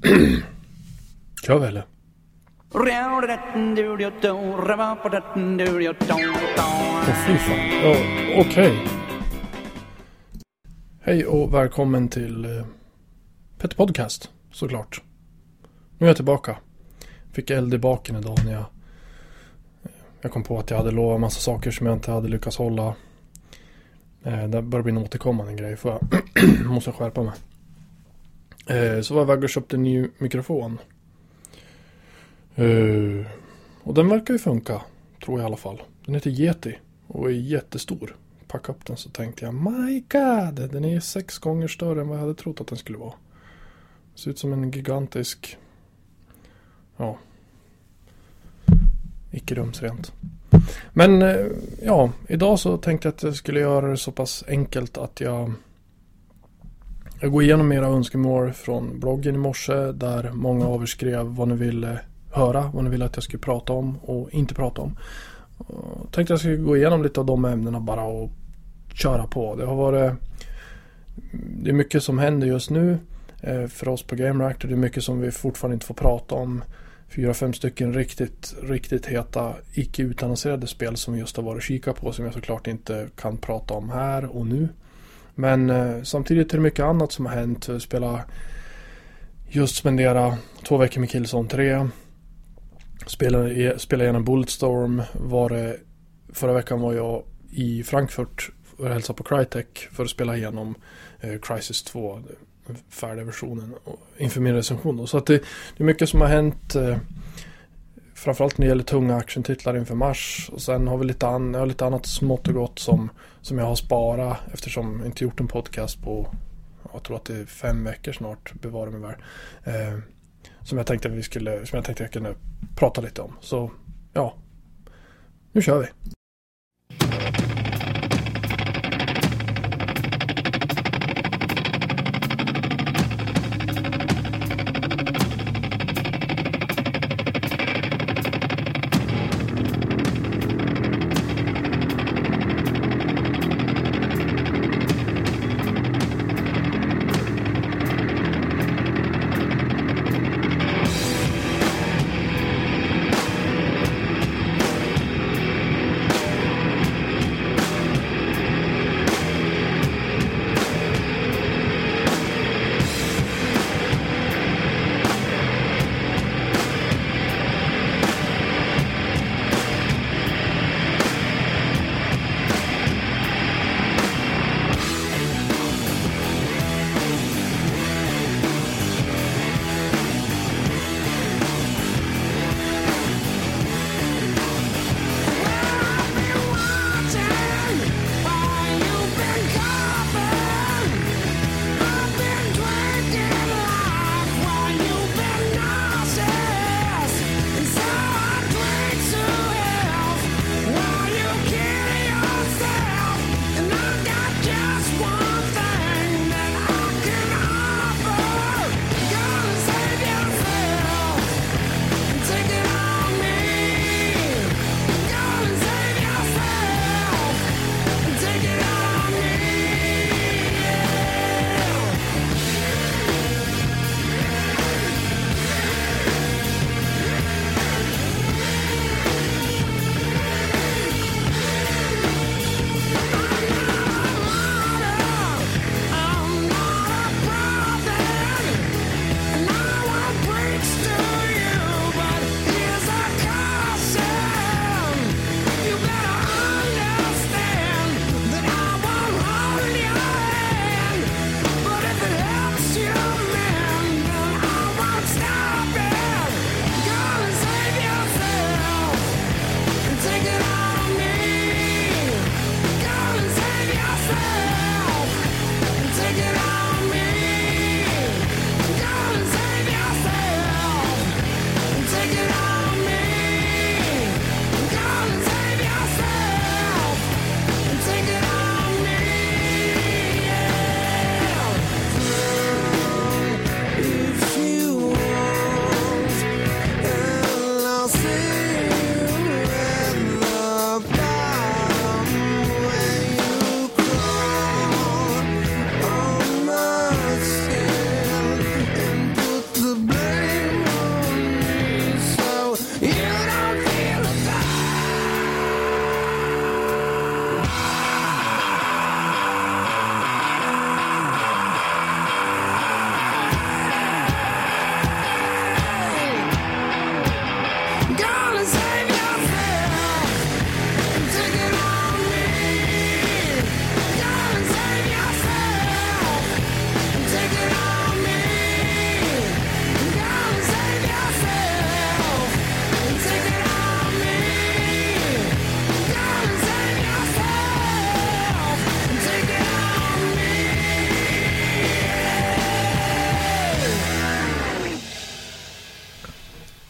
Kör vi eller? Fy fan. Ja, okej. Hej och välkommen till Petter Podcast, såklart. Nu är jag tillbaka. Fick eld i baken idag när jag kom på att jag hade lovat massa saker som jag inte hade lyckats hålla. Det börjar bli en återkommande grej, för jag måste skärpa mig. Så var jag väg och köpte en ny mikrofon. Och den verkar ju funka, tror jag i alla fall. Den heter Yeti och är jättestor. Packa upp den så tänkte jag, my god, den är 6 gånger större än vad jag hade trott att den skulle vara. Det ser ut som en gigantisk, ja, icke rumsrent. Men ja, idag så tänkte jag att jag skulle göra det så pass enkelt att jag går igenom era önskemål från bloggen i morse, där många av er skrev vad ni ville höra, vad ni ville att jag skulle prata om och inte prata om. Och tänkte jag skulle gå igenom lite av de ämnena bara och köra på. Det är mycket som händer just nu för oss på Game Reactor. Det är mycket som vi fortfarande inte får prata om. 4-5 stycken riktigt heta, icke utannonserade spel som vi just har varit och kika på, som jag såklart inte kan prata om här och nu. Men samtidigt är det mycket annat som har hänt. Spendera 2 veckor med Killzone 3. Spela igenom Bulletstorm. Förra veckan var jag i Frankfurt och hälsade på Crytek för att spela igenom Crysis 2, färdiga versionen, inför min recension då. Så att det är mycket som har hänt, framförallt när det gäller tunga actiontitlar inför mars. Och sen har vi lite annat smått och gott som jag har sparat, eftersom jag inte gjort en podcast på, jag tror att det är 5 veckor snart, bevara mig väl. Som jag tänkte jag kunde prata lite om. Så ja, nu kör vi.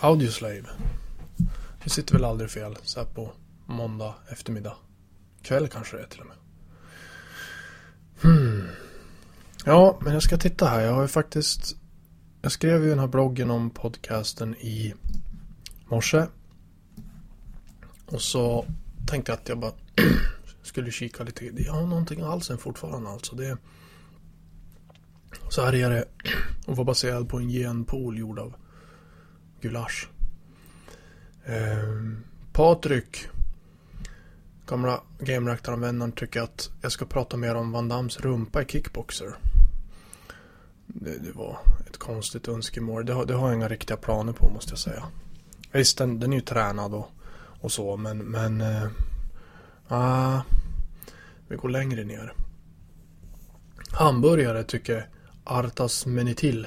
Audioslave. Det sitter väl aldrig fel så här på måndag eftermiddag. Kväll kanske det är till och med. Ja, men jag ska titta här. Jag skrev ju den här bloggen om podcasten i morse. Och så tänkte jag att jag bara skulle kika lite. Jag har någonting alls än fortfarande alltså. Så här är det. Och var baserad på en genpool gjord av gulasch. Patrik, gamla game-reaktoranvändaren, tycker att jag ska prata mer om Van Dams rumpa i Kickboxer. Det var ett konstigt önskemål. Det har jag inga riktiga planer på, måste jag säga. Visst, den är ju tränad och så, men vi går längre ner. Hamburgare tycker Artas Menitil.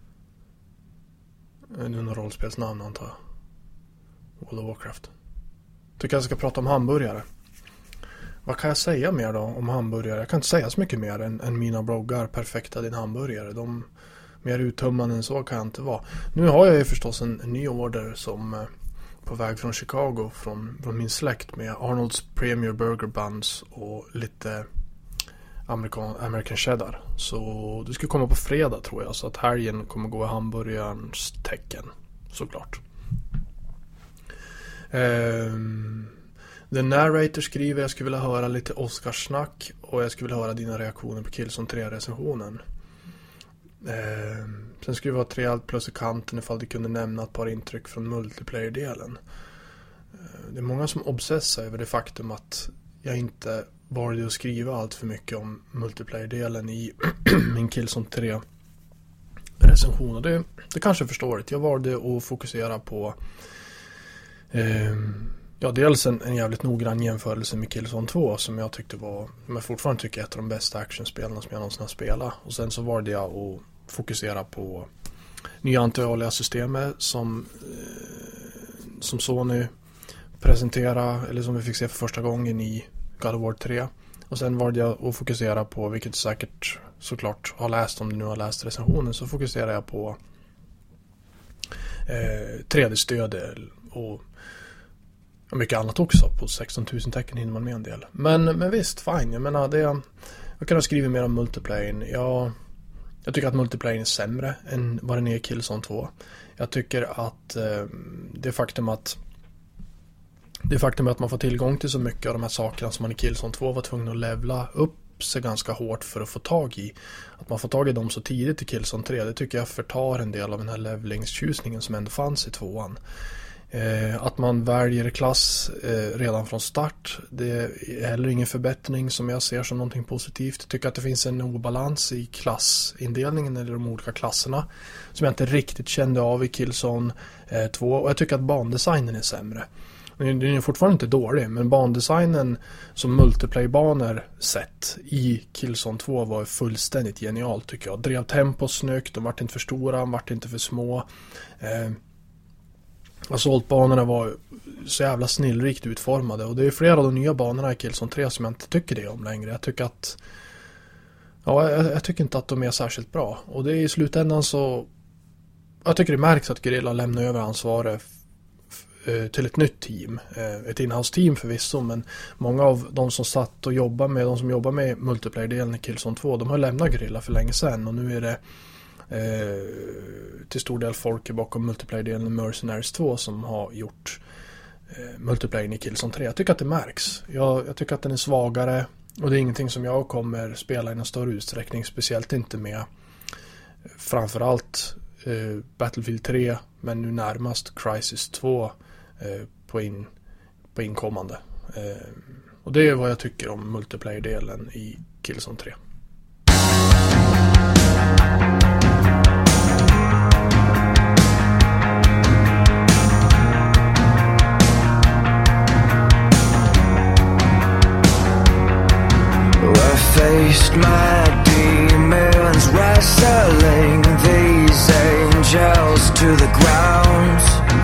Det är någon rollspelsnamn antar jag. World of Warcraft. Tycker jag ska prata om hamburgare. Vad kan jag säga mer då om hamburgare? Jag kan inte säga så mycket mer än mina bloggar Perfekta din hamburgare. De mer uttömmande än så kan jag inte vara. Nu har jag ju förstås en ny order som på väg från Chicago från min släkt med Arnold's Premier Burger Buns och lite American Cheddar. Så det ska komma på fredag tror jag. Så att helgen kommer gå i hamburgarens tecken. Såklart. The Narrator skriver: jag skulle vilja höra lite Oscarsnack och jag skulle vilja höra dina reaktioner på Killzone 3-recensionen. Sen skulle det vara 3 allt plus i kanten ifall du kunde nämna ett par intryck från multiplayer-delen. Det är många som obsessar över det faktum att jag inte valde att skriva allt för mycket om multiplayer-delen i min Killzone 3-recension. Och det kanske är förståeligt. Jag valde att fokusera på dels en jävligt noggrann jämförelse med Killzone 2 som jag tyckte var, men jag fortfarande tycker ett av de bästa actionspelen som jag någonsin har spelat. Och sen så valde jag att fokusera på nya anti-alias-systemet som Sony presenterade, eller som vi fick se för första gången i God of War 3. Och sen valde jag att fokusera på, vilket du säkert såklart har läst om du nu har läst recensionen, så fokuserar jag på 3D-stöd och mycket annat också. På 16 000 tecken hinner man med en del. Men visst, fine. Jag menar, jag kan ha skrivit mer om multiplayer. Jag tycker att multiplayer är sämre än vad den är i Killzone 2. Jag tycker att det faktum att man får tillgång till så mycket av de här sakerna som man i Killzone 2 var tvungen att levla upp sig ganska hårt för att få tag i. Att man får tag i dem så tidigt i Killzone 3, det tycker jag förtar en del av den här levelingstjusningen som ändå fanns i 2:an. Att man väljer klass redan från start, det är heller ingen förbättring som jag ser som någonting positivt. Jag tycker att det finns en obalans i klassindelningen eller de olika klasserna som jag inte riktigt kände av i Killzone 2, och jag tycker att bandesignen är sämre. Den är fortfarande inte dålig, men bandesignen som multiplayer-banor sett i Killzone 2 var fullständigt genial tycker jag. Drev tempo snyggt, de vart inte för stora, de vart inte för små. Assaultbanorna var så jävla snillrikt utformade, och det är flera av de nya banorna i Killzone 3 som jag inte tycker det om längre. Jag tycker inte att de är särskilt bra, och det är i slutändan så jag tycker det märks att Guerrilla lämnar över ansvaret till ett nytt team, ett inhouse-team förvisso, men många av de som satt och jobbar med multiplayer-delen i Killzone 2, de har lämnat Guerrilla för länge sedan, och nu är det till stor del folk bakom multiplayer-delen i Mercenaries 2 som har gjort multiplayer i Killzone 3. Jag tycker att det märks. Jag tycker att den är svagare, och det är ingenting som jag kommer spela i någon större utsträckning, speciellt inte med framförallt Battlefield 3, men nu närmast Crysis 2 på inkommande. Och det är vad jag tycker om multiplayer-delen i Killzone 3. I faced my demons, wrestling these angels to the ground,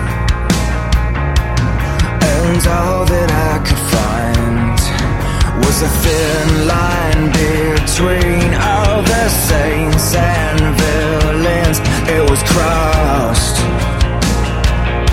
and all that I could find was a thin line between all the saints and villains. It was crossed,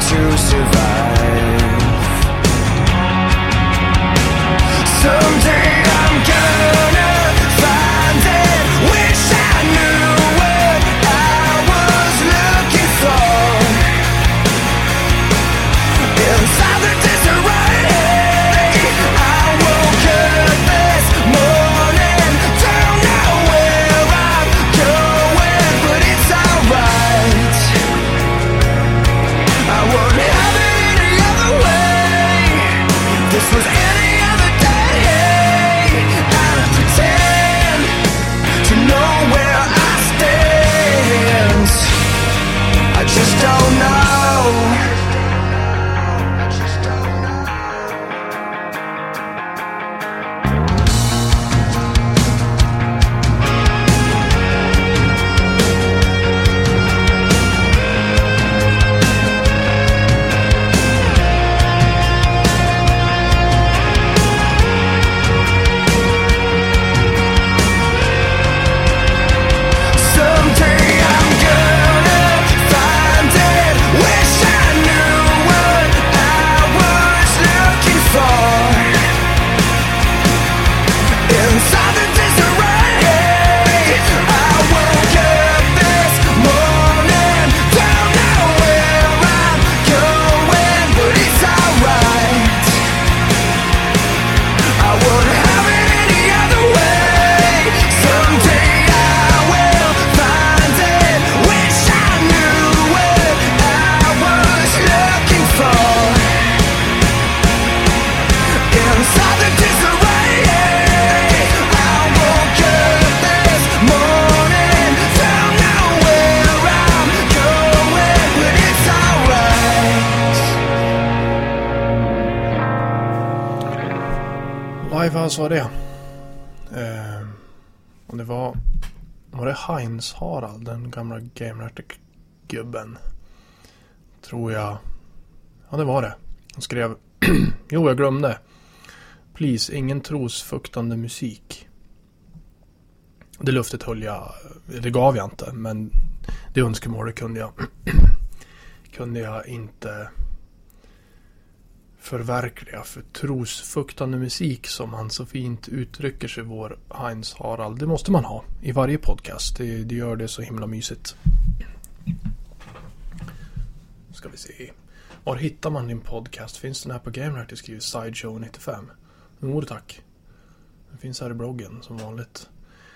to survive. Someday I'm gonna find it. Wish I knew what I was looking for. Inside the disarray, I woke up this morning. Don't know where I'm going, but it's alright. I wouldn't have it any other way. This was any other day. I pretend to know where I stand. I just don't know. Someday I'm gonna find it. Wish I knew what I was looking for. Inside the disarray, I woke up this morning. Don't know where I'm going, but it's alright. I wouldn't have it any other way. Someday I will find it. Wish I knew what I was looking for. Inside the disarray, I woke up this morning. Don't know where I'm going, but it's alright. Live House var det. Och det var det Heinz Harald, den gamla Gamereactor-gubben. Tror jag. Ja, det var det. Han skrev jo, jag glömde. Please, ingen trosfuktande musik. Det luftet höll jag, det gav jag inte, men det önskemålet kunde jag inte förverkliga. För trosfuktande musik, som han så fint uttrycker sig, vår Heinz Harald, det måste man ha i varje podcast. Det gör det så himla mysigt. Ska vi se. Var hittar man din podcast? Finns den här på Gamereactor? Det skriver Sideshow 95. Tack. Den finns här i bloggen som vanligt.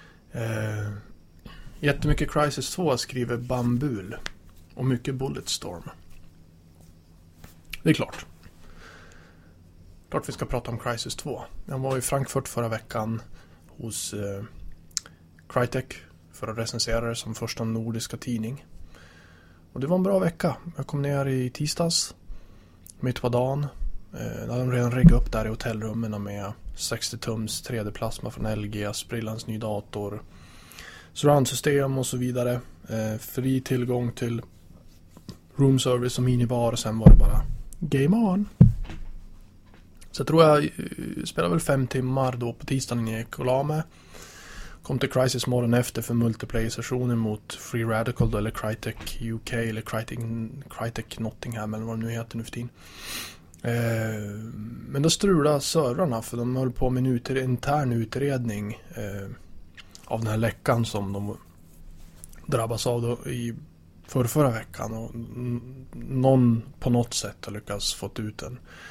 Jättemycket Crysis 2 skriver Bambul. Och mycket Bulletstorm. Det är klart. Klart vi ska prata om Crysis 2. Jag var i Frankfurt förra veckan hos Crytek för att recensera det som första nordiska tidning. Och det var en bra vecka. Jag kom ner i tisdags, mitt på dagen. Då hade de redan riggat upp där i hotellrummen med 60-tums 3D-plasma från LG, sprillans ny dator, surroundsystem och så vidare. Fri tillgång till room service och minibar, och sen var det bara game on. Så jag tror jag spelade väl 5 timmar då på tisdagen innan jag gick och la mig. Kom till Crysis morgon efter för multiplayer-sessioner mot Free Radical då, eller Crytek UK eller Crytek Nottingham eller vad det nu heter nu för tiden. Men då strulade servrarna, för de höll på med en intern utredning av den här läckan som de drabbas av då i förra veckan, och någon på något sätt har lyckats fått ut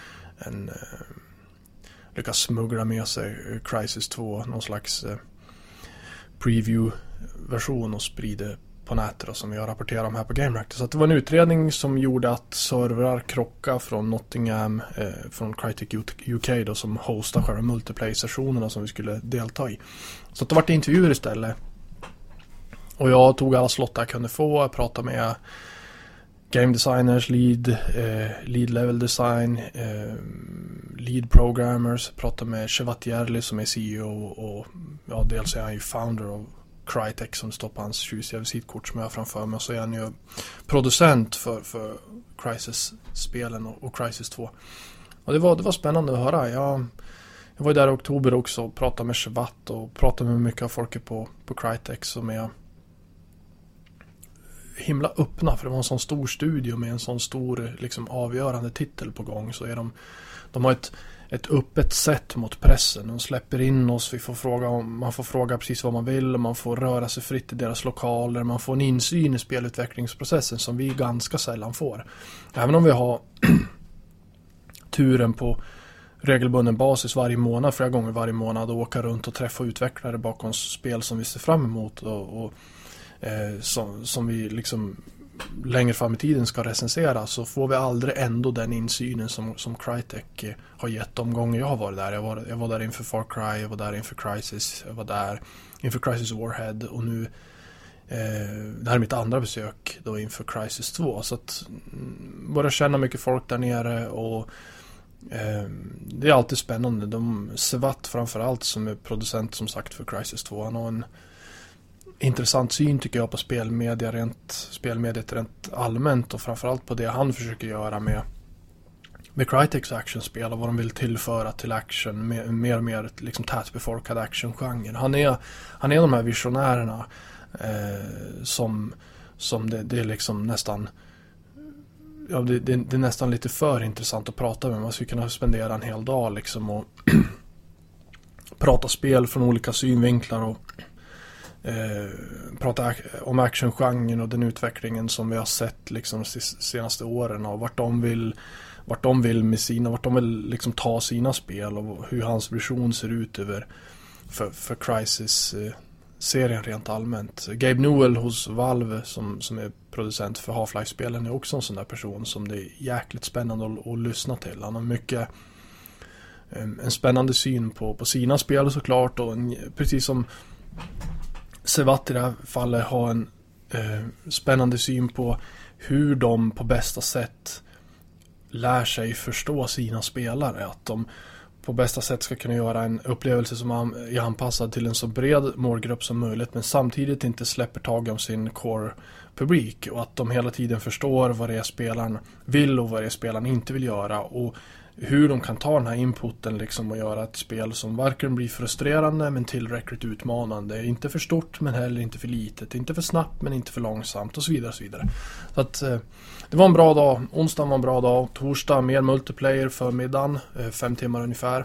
lyckas smuggla med sig Crysis 2, någon slags preview-version, och sprida på nätet som jag rapporterar om här på Gamereactor. Så att det var en utredning som gjorde att servrar krockade från Nottingham, från Crytek UK då, som hostar själva multiplayer-sessionerna som vi skulle delta i. Så att det var intervjuer istället. Och jag tog alla slott jag kunde få. Jag pratade med game designers, lead level design, lead programmers. Pratade med Shevat Järli som är CEO, och ja, dels är han ju founder av Crytek som står på hans tjusiga visitkort som jag har framför mig. Och så är han ju producent för Crysis-spelen och Crysis 2. Och det var spännande att höra. Jag var ju där i oktober också och pratade med Shevat och pratade med mycket av folket på Crytek som är himla öppna, för det var en sån stor studio med en sån stor liksom avgörande titel på gång, så är de har ett öppet sätt mot pressen. De släpper in oss, man får fråga precis vad man vill, man får röra sig fritt i deras lokaler, man får en insyn i spelutvecklingsprocessen som vi ganska sällan får. Även om vi har turen på regelbunden basis flera gånger varje månad, och åka runt och träffa utvecklare bakom spel som vi ser fram emot och som vi liksom längre fram i tiden ska recensera, så får vi aldrig ändå den insynen som Crytek har gett de gånger jag har varit där. Jag var där inför Far Cry, jag var där inför Crysis, jag var där inför Crysis Warhead, och nu det här är mitt andra besök då inför Crysis 2, så att börjar känna mycket folk där nere, och det är alltid spännande. Sevat framförallt, som är producent som sagt för Crysis 2, han har en intressant syn tycker jag på spelmediet rent allmänt, och framförallt på det han försöker göra med Crytek's actionspel och vad de vill tillföra till action, mer och mer liksom tätbefolkad actiongenre. Han är de här visionärerna som det är liksom nästan, ja, det är nästan lite för intressant att prata med. Man skulle kunna spendera en hel dag liksom och prata spel från olika synvinklar och prata om actiongenren och den utvecklingen som vi har sett liksom de senaste åren, och vart de vill liksom ta sina spel, och hur hans vision ser ut över för Crysis serien rent allmänt. Gabe Newell hos Valve som är producent för Half-Life-spelen är också en sån där person som det är jäkligt spännande att lyssna till. Han har mycket en spännande syn på sina spel såklart, och precis som Sevat i det här fallet har en spännande syn på hur de på bästa sätt lär sig förstå sina spelare, att de på bästa sätt ska kunna göra en upplevelse som är anpassad till en så bred målgrupp som möjligt, men samtidigt inte släpper tag om sin core-publik, och att de hela tiden förstår vad det är spelaren vill och vad det är spelaren inte vill göra, och hur de kan ta den här inputen liksom och göra ett spel som varken blir frustrerande men tillräckligt utmanande, inte för stort men heller inte för litet, inte för snabbt men inte för långsamt, och så vidare och så vidare. Så att det var en bra dag. Onsdagen var en bra dag. Torsdag mer multiplayer för middagen, 5 timmar ungefär.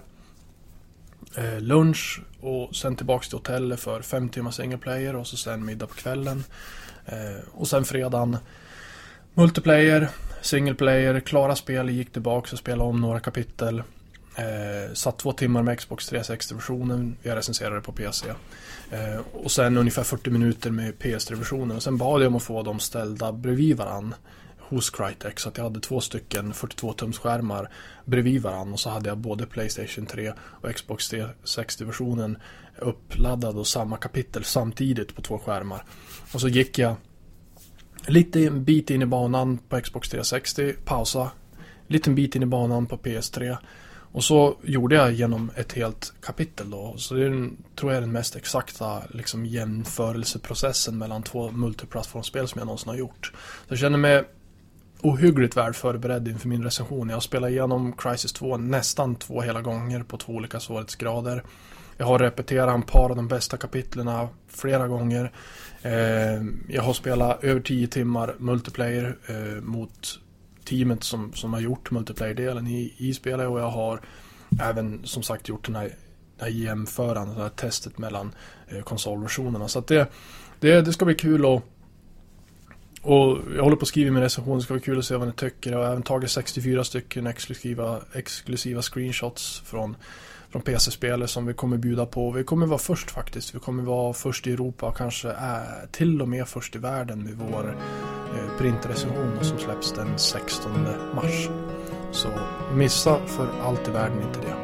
Lunch och sen tillbaks till hotellet för 5 timmar single player, och så sen middag på kvällen. Och sen fredagen multiplayer, single player, klara spel, gick tillbaka och spelade om några kapitel. Satt 2 timmar med Xbox 360-versionen, jag recenserade på PC. Och sen ungefär 40 minuter med PS3-versionen, och sen bad jag om att få dem ställda bredvid varann hos Crytek, så att jag hade 2 stycken 42-tums skärmar bredvid varann, och så hade jag både PlayStation 3 och Xbox 360-versionen uppladdad och samma kapitel samtidigt på 2 skärmar. Och så gick jag en bit in i banan på Xbox 360, pausa, liten bit in i banan på PS3, och så gjorde jag genom ett helt kapitel då. Så det tror jag är den mest exakta liksom jämförelseprocessen mellan 2 multiplattformsspel som jag någonsin har gjort. Så jag känner mig ohyggligt väl förberedd inför min recension. Jag spelar igenom Crysis 2 nästan 2 hela gånger på 2 olika svårighetsgrader. Jag har repeterat en par av de bästa kapitlerna flera gånger. Jag har spelat över 10 timmar multiplayer mot teamet som har gjort multiplayer-delen i spelet, och jag har även som sagt gjort den här jämförande, det här testet mellan konsolversionerna. Så att det ska bli kul, och jag håller på att skriva min recension. Det ska bli kul att se vad ni tycker. Jag har även tagit 64 stycken exklusiva screenshots från PC-spel som vi kommer bjuda på. Vi kommer vara först faktiskt. Vi kommer vara först i Europa, kanske till och med först i världen med vår printrecension som släpps den 16 mars. Så missa för allt i världen inte det.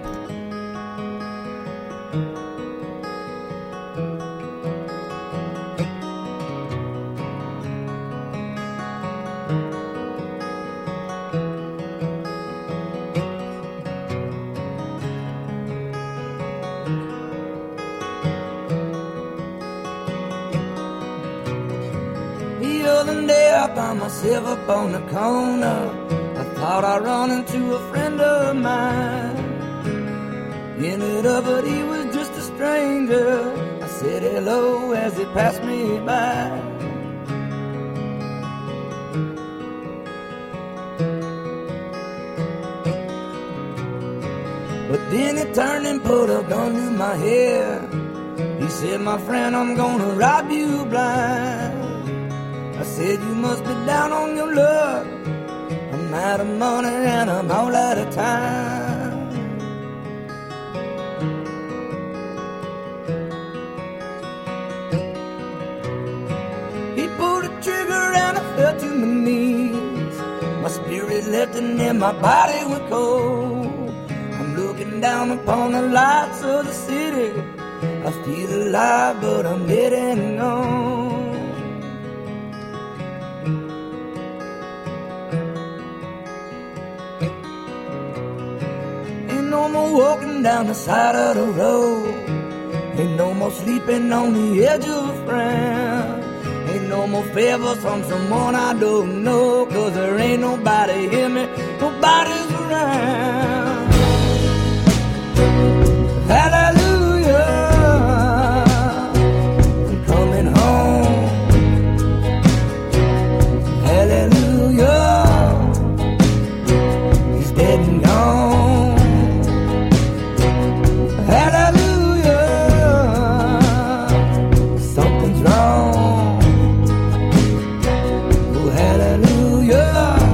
Myself up on the corner, I thought I'd run into a friend of mine. Ended up, but he was just a stranger. I said hello as he passed me by. Then he turned and put a gun to my head. He said, my friend, I'm gonna rob you blind. I said, you must be down on your luck. I'm out of money and I'm all out of time. He pulled the trigger and I fell to my knees. My spirit left and then my body went cold. I'm looking down upon the lights of the city. I feel alive, but I'm dead and gone. Ain't no more walking down the side of the road. Ain't no more sleeping on the edge of a friend. Ain't no more favors from someone I don't know. 'Cause there ain't nobody hear me, nobody's around. Hallelujah, I'm coming home. Hallelujah, he's dead and gone. Hallelujah, something's wrong. Oh, hallelujah.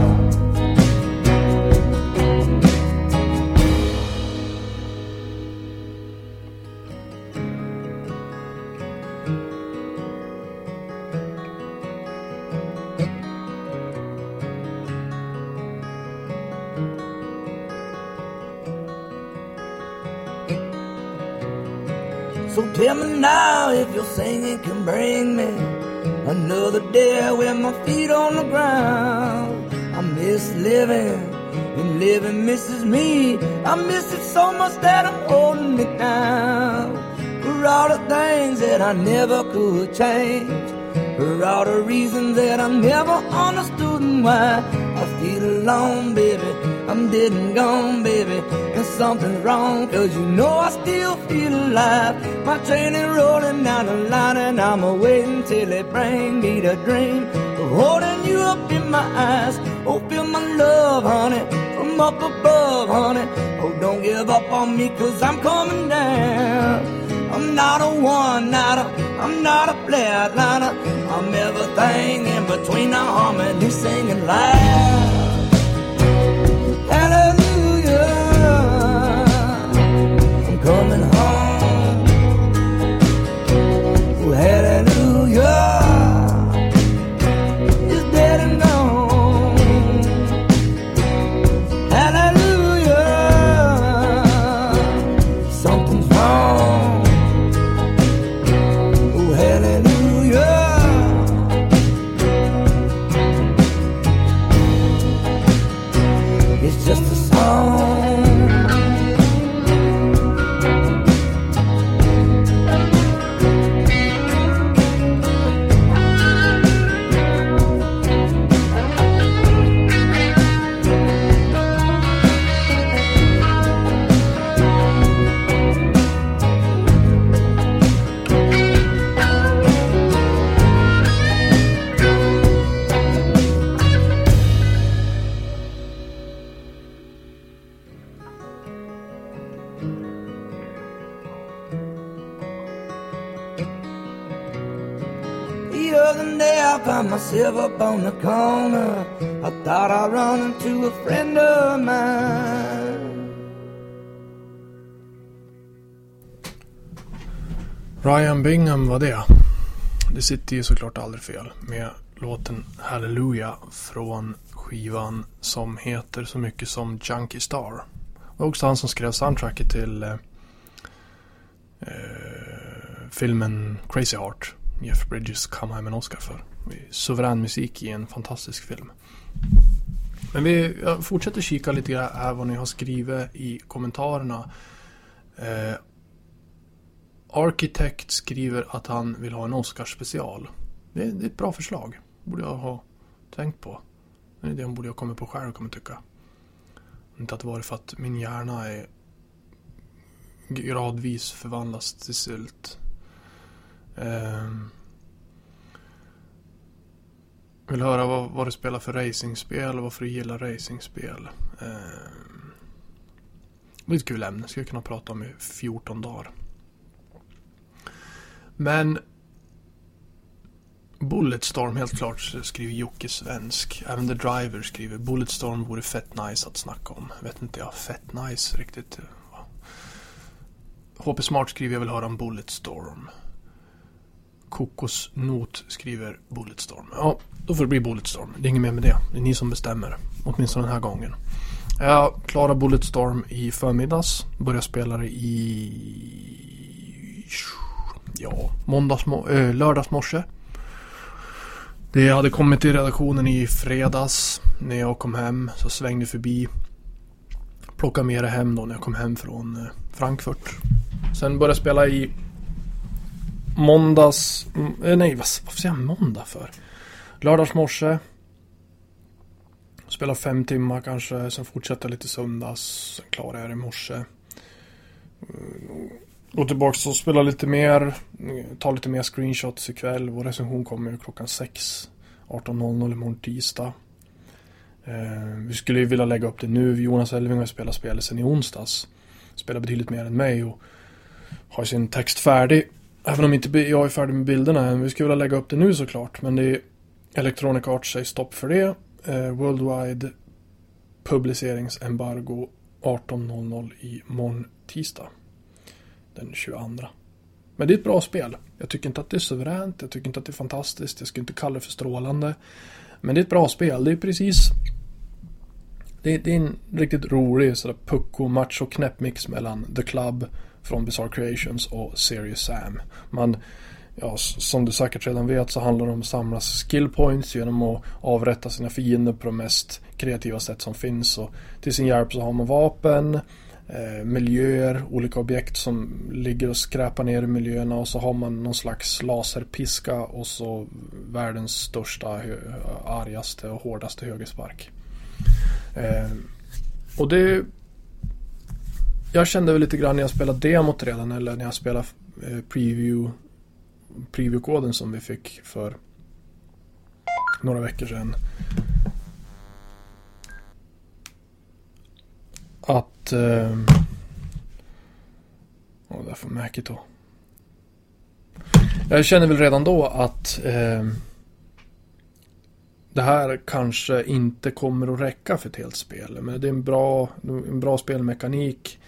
So tell me now if your singing can bring me another day with my feet on the ground. I miss living, and living misses me. I miss it so much that I'm holding it down. For all the things that I never could change, for all the reasons that I never understood and why I feel alone, baby. I'm dead and gone, baby. And something's wrong, 'cause you know I still feel alive. My train is rolling down the line and I'm waiting till it bring me the dream of holding you up in my eyes. Oh, feel my love, honey, from up above, honey. Oh, don't give up on me, 'cause I'm coming down. I'm not a one-nighter, I'm not a flatliner. I'm everything in between the harmony, singing loud. Hallelujah, I'm coming home. Oh, hallelujah, it's dead and gone. Hallelujah, something's wrong. Oh, hallelujah. It's just a song. The other day I found myself up on the corner. I thought I'd run into a friend of mine. Ryan Bingham var det. Det sitter ju såklart aldrig fel med låten Hallelujah från skivan som heter så mycket som Junkie Star. Det var också han som skrev soundtracket till filmen Crazy Heart. Jeff Bridges kom hem en Oscar för. Suverän musik i en fantastisk film. Men vi fortsätter kika lite grann här vad ni har skrivit i kommentarerna. Architect skriver att han vill ha en Oscar-special. Det är ett bra förslag. Borde jag ha tänkt på. Det är det borde jag komma på själv, kommer tycka. Inte att det var för att min hjärna är gradvis förvandlas till sylt. Vill höra vad du spelar för racingspel och varför du gillar racingspel. Det är ett kul ämne, ska jag kunna prata om i 14 dagar. Men Bulletstorm, helt klart, skriver Jocke Svensk. Även The Driver skriver Bulletstorm vore fett nice att snacka om. Vet inte jag, fett nice riktigt. HP Smart skriver jag vill höra om Bulletstorm. Kokosnot skriver Bulletstorm. Ja, då får det bli Bulletstorm. Det är inget mer med det. Det är ni som bestämmer. Åtminstone den här gången. Jag klarar Bulletstorm i förmiddags. Började spela det i lördagsmorse. Det hade kommit till redaktionen i fredags. När jag kom hem så svängde förbi. Plockade med det hem då när jag kom hem från Frankfurt. Sen började jag spela i måndags. Nej, vad säger jag måndag för? Lördagsmorse. Spela 5 timmar kanske. Sen fortsätta lite söndags. Sen klarade jag det i morse. Gå tillbaka och spela lite mer. Ta lite mer screenshots ikväll. Vår recension kommer klockan 6. 18.00 imorgon tisdag. Vi skulle ju vilja lägga upp det nu. Jonas Elving har spelat spelet sen i onsdags. Spelar betydligt mer än mig och har sin text färdig. Även om inte jag är färdig med bilderna än. Vi skulle vilja lägga upp det nu såklart. Men det är Electronic Arts säger stopp för det. Worldwide publiceringsembargo 18.00 i morgon tisdag. Den 22. Men det är ett bra spel. Jag tycker inte att det är suveränt. Jag tycker inte att det är fantastiskt. Jag skulle inte kalla det för strålande. Men det är ett bra spel. Det är precis... Det är en riktigt rolig sådär pucko, macho, knäppmix mellan The Club från Bizarre Creations och Serious Sam. Som du säkert redan vet så handlar det om att samla skill points genom att avrätta sina fiender på de mest kreativa sätt som finns. Och till sin hjälp så har man vapen, miljöer, olika objekt som ligger och skräpar ner i miljöerna, och så har man någon slags laserpiska och så världens största, argaste och hårdaste högerspark. Och det... Jag kände väl lite grann när jag spelade demot redan, eller när jag spelade preview-koden som vi fick för några veckor sedan, att det där får märket då. Jag kände väl redan då att det här kanske inte kommer att räcka för ett helt spel, men det är en bra spelmekanik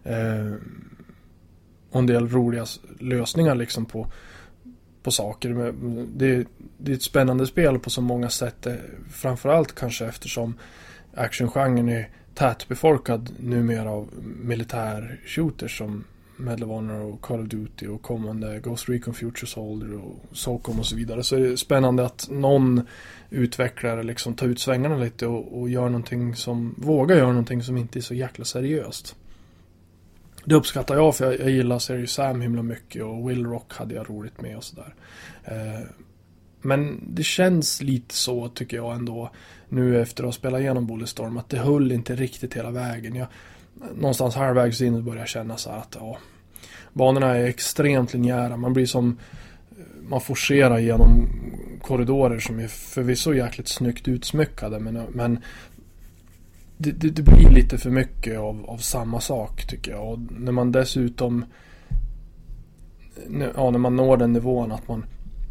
och en del roliga lösningar liksom på saker. Det är ett spännande spel på så många sätt, framförallt kanske eftersom actiongenren är tätbefolkad numera av militär shooters som Medal of Honor och Call of Duty och kommande Ghost Recon Future Soldier och SOCOM och så vidare. Så är det spännande att någon utvecklare liksom tar ut svängarna lite och gör någonting vågar göra någonting som inte är så jäkla seriöst. Det uppskattar jag, för jag gillar Serious Sam himla mycket, och Will Rock hade jag roligt med och sådär. Men det känns lite så, tycker jag ändå, nu efter att spela igenom Bulletstorm, att det höll inte riktigt hela vägen. Någonstans halvvägs in börjar jag känna så här att banorna är extremt linjära. Man forcerar genom korridorer som är förvisso jäkligt snyggt utsmyckade, men det blir lite för mycket av samma sak, tycker jag. Och när man dessutom när man når den nivån att man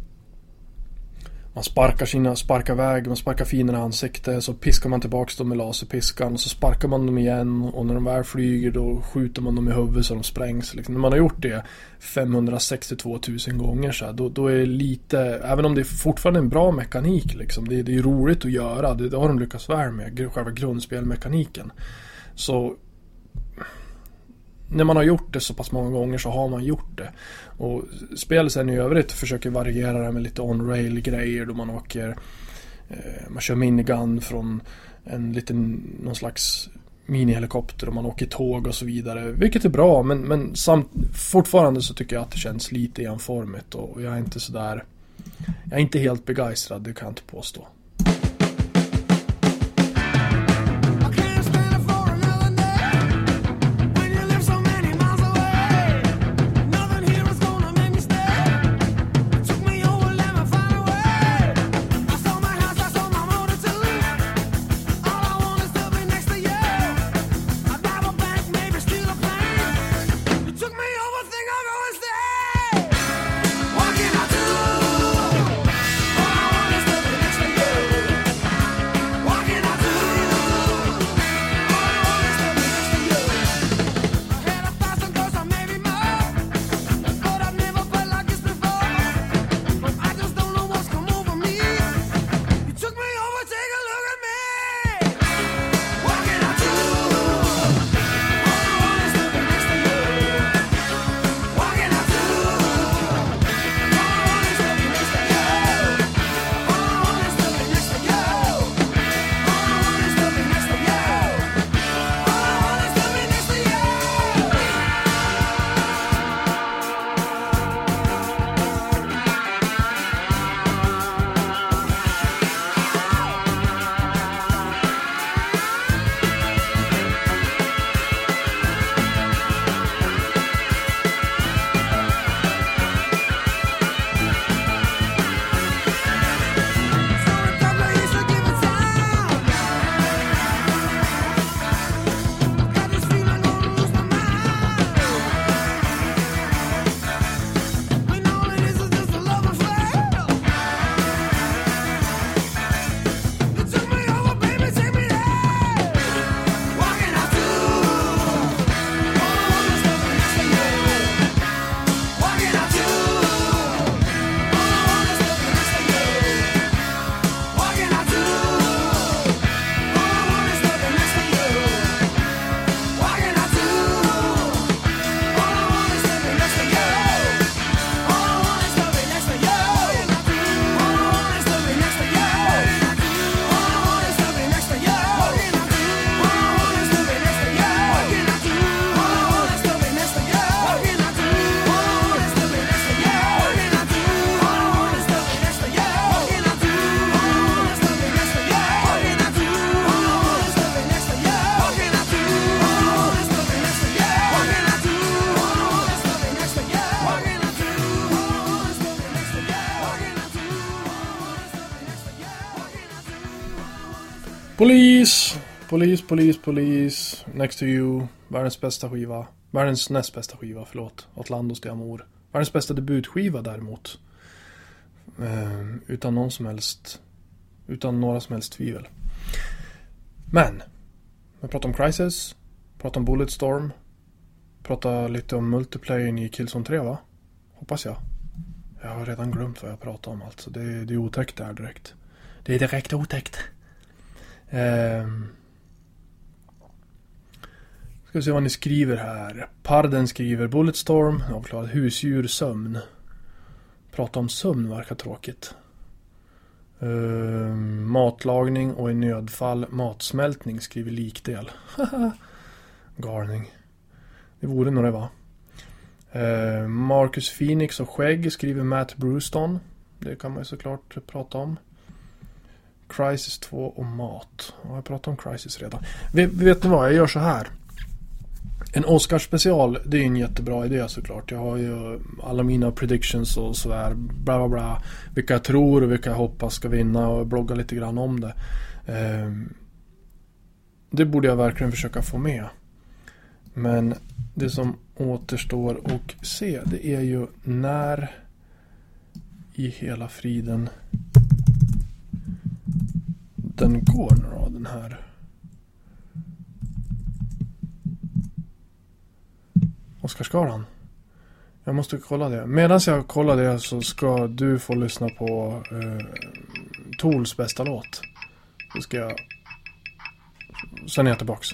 sparkar väg, man sparkar fienden i ansiktet, så piskar man tillbaks dem med laserpiskan, och så sparkar man dem igen, och när de väl flyger då skjuter man dem i huvudet så de sprängs liksom. När man har gjort det 562 000 gånger så här, då är det lite, även om det är fortfarande en bra mekanik liksom, det är roligt att göra, det har de lyckats väl med, själva grundspelmekaniken. Så när man har gjort det så pass många gånger så har man gjort det. Och spelet sen i övrigt försöker variera det med lite on-rail grejer då man kör minigun från någon slags minihelikopter och man åker tåg och så vidare, vilket är bra, men fortfarande så tycker jag att det känns lite enformigt, och jag är inte helt begeistrad, det kan jag inte påstå. Still Police. Next to you. Världens bästa skiva. Världens näst bästa skiva, förlåt. Outlandos de Amor. Världens bästa debutskiva däremot. Utan några som helst tvivel. Men vi pratar om Crysis, pratar om Bulletstorm, pratar lite om multiplayern i Killzone 3, va? Hoppas jag. Jag har redan glömt vad jag pratar om, alltså. Det är otäckt där direkt. Det är direkt otäckt. Ska vi se vad ni skriver här. Parden skriver Bulletstorm, avklarad husdjur, sömn. Prata om sömn verkar tråkigt. Matlagning och i nödfall matsmältning, skriver likdel. Garning. Det vore nog det, va? Marcus Phoenix och skägg, skriver Matt Brewston. Det kan man ju såklart prata om. Crysis 2 och mat. Ja, jag pratar om Crysis redan. Vet ni vad, jag gör så här. En Oscar-special, det är en jättebra idé såklart. Jag har ju alla mina predictions och sådär, bla bla bla. Vilka jag tror och vilka jag hoppas ska vinna, och blogga lite grann om det. Det borde jag verkligen försöka få med. Men det som återstår att se, det är ju när i hela friden den går nu då, den här. Oscarsgalan. Jag måste kolla det. Medan jag kollar det så ska du få lyssna på Tools bästa låt. Så ska jag... Sen är jag tillbaks.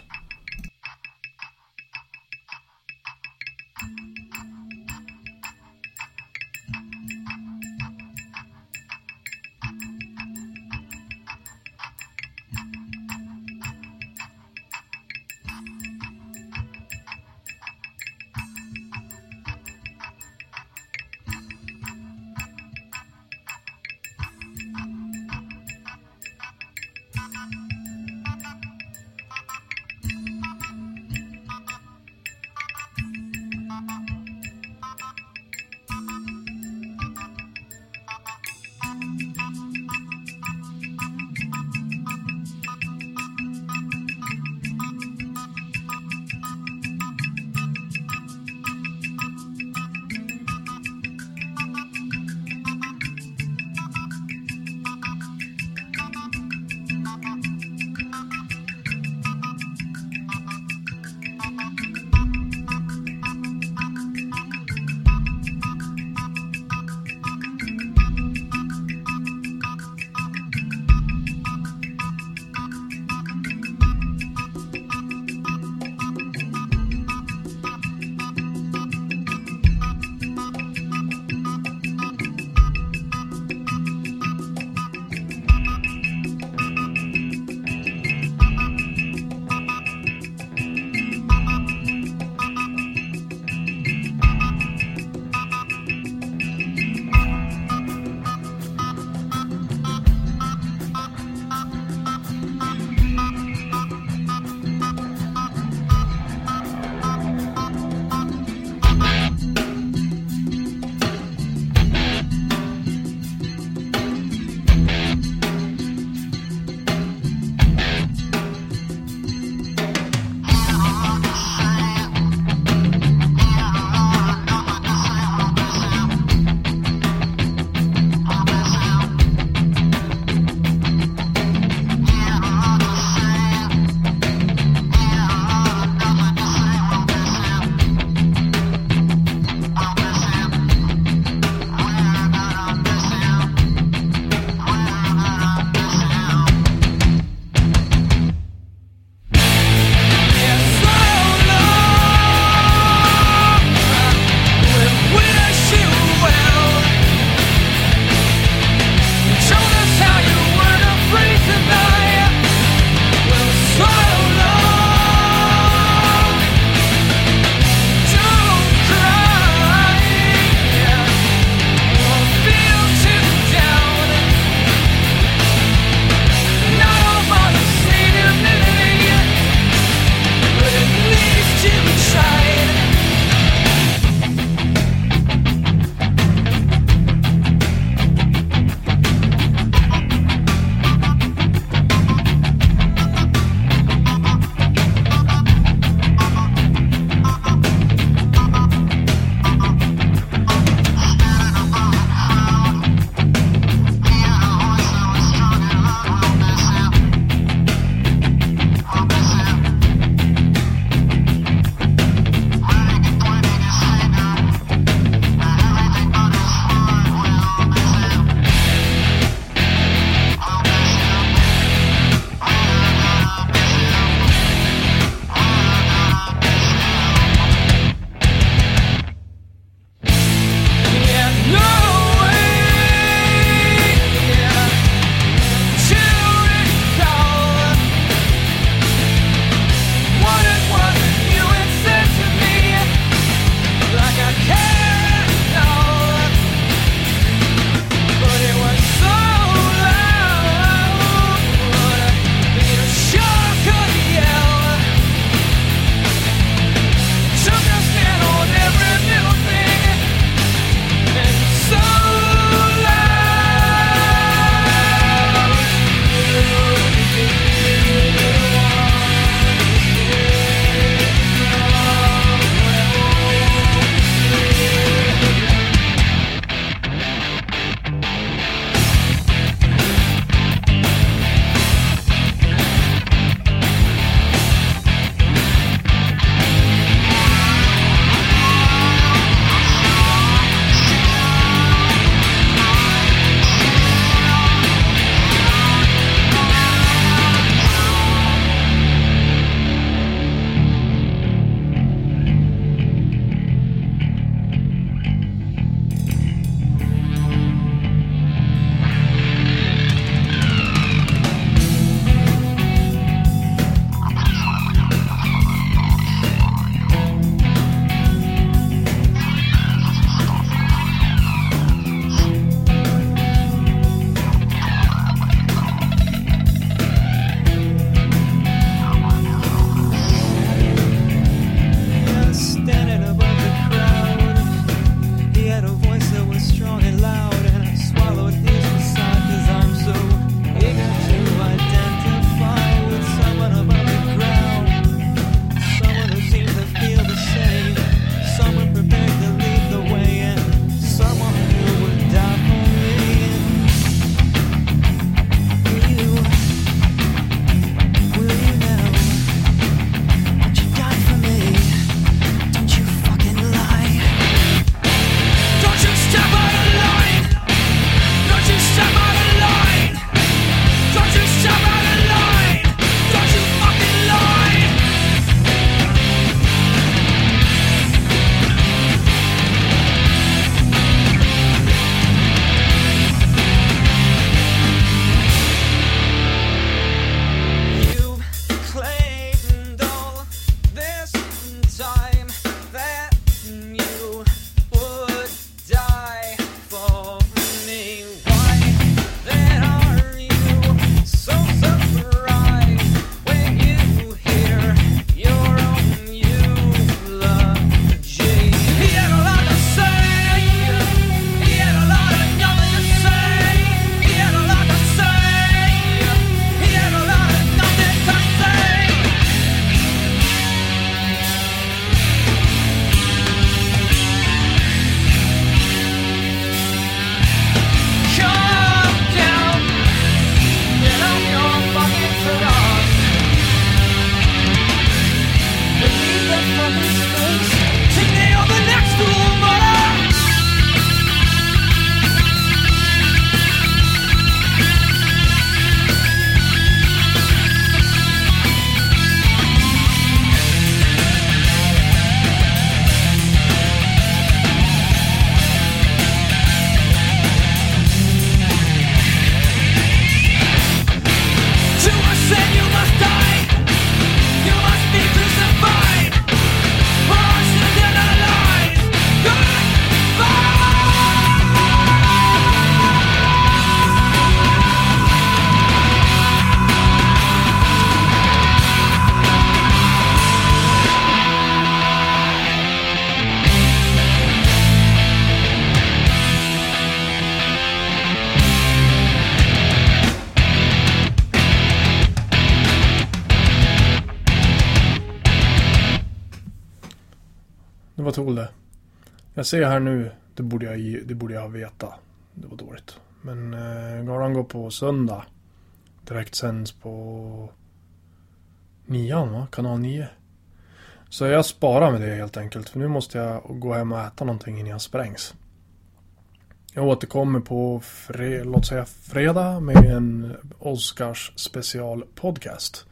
det var Tool det. Jag ser här nu, det borde jag veta. Det var dåligt. Men galan går på söndag. Direkt sänds på 9, va? Kanal 9. Så jag sparar med det helt enkelt. För nu måste jag gå hem och äta någonting innan jag sprängs. Jag återkommer på låt säga fredag med en Oscars special podcast.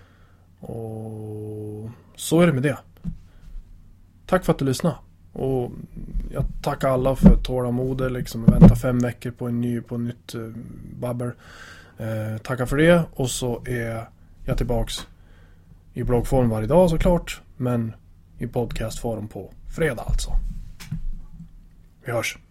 Och så är det med det. Tack för att du lyssnade. Och jag tackar alla för tålamodet. Liksom vänta 5 veckor på nytt babber. Tackar för det. Och så är jag tillbaks i bloggform varje dag såklart. Men i podcastform på fredag alltså. Vi hörs.